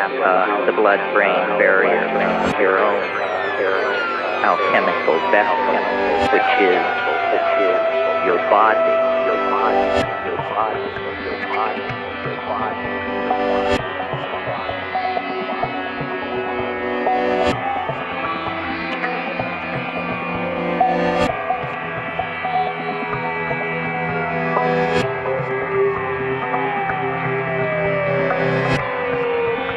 the blood-brain barrier, your own alchemical vessel, which is your body, your body, your body, your body, your body.